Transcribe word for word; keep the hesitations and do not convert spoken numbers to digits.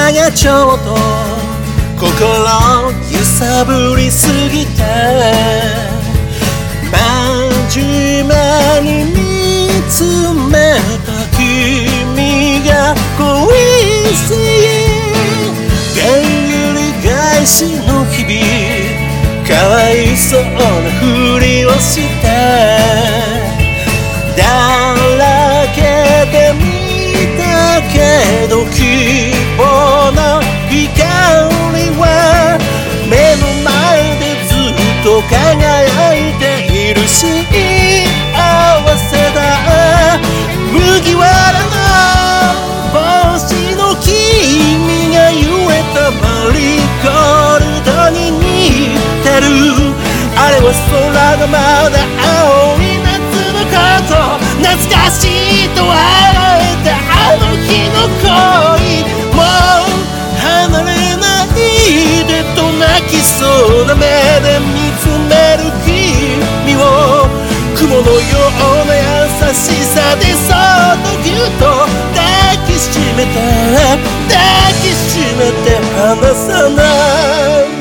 今がちょうど心揺さぶりすぎて真面目に見つめた君が恋しいでんぐり返しの日々かわいそうなふりをしてだらけてみたけど希望の光は目の前でずっと輝いている幸せだ麦わらの帽子の君が揺れたマリーゴールドに似てるあれは空がまだ青い夏のこと懐かしいと笑えたあの日の恋もう離れないでと泣きそうな目で見つめる君を雲のような優しさでそっとぎゅっと抱きしめて抱きしめて離さない